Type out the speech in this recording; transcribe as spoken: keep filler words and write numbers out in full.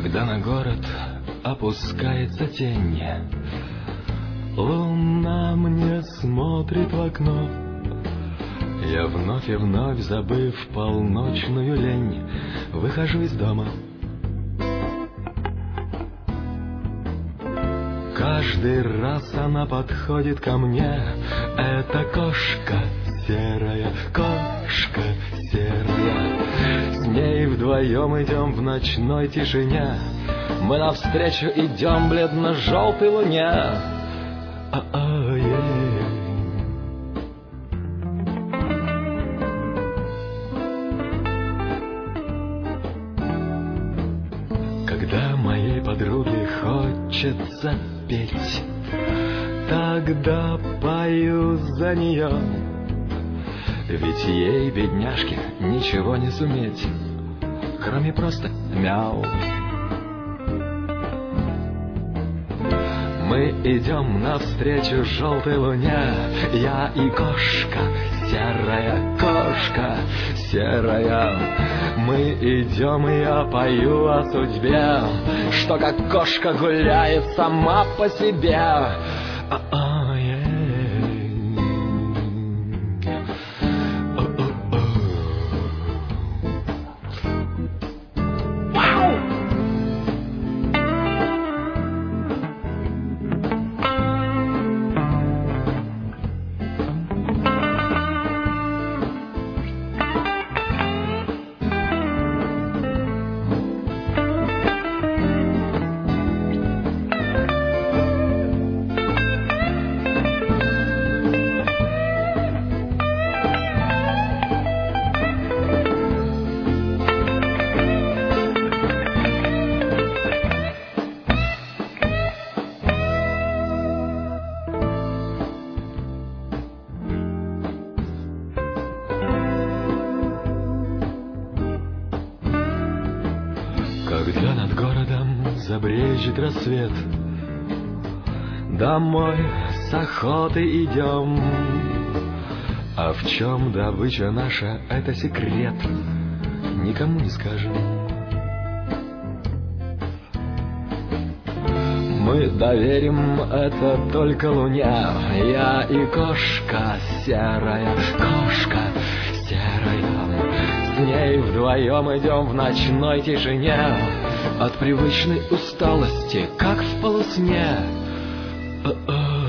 Когда на город опускается тень, луна мне смотрит в окно. Я вновь и вновь, забыв полночную лень, выхожу из дома. Каждый раз она подходит ко мне. Это кошка серая, кошка серая. С ней вдвоем идем в ночной тишине. Мы навстречу идем бледно-желтой луне. А-а-ей. Когда моей подруге хочется петь, тогда пою за нее. Ведь ей, бедняжке, ничего не суметь, кроме просто мяу. Мы идем навстречу желтой луне. Я и кошка серая, кошка серая. Мы идем, и я пою о судьбе, что как кошка гуляет сама по себе. А-а-ей. Когда над городом забрежет рассвет, домой с охоты идем. А в чем добыча наша, это секрет, никому не скажем. Мы доверим это только луне. Я и кошка серая, кошка серая. С ней вдвоем идем в ночной тишине. От привычной усталости, как в полусне. О-о.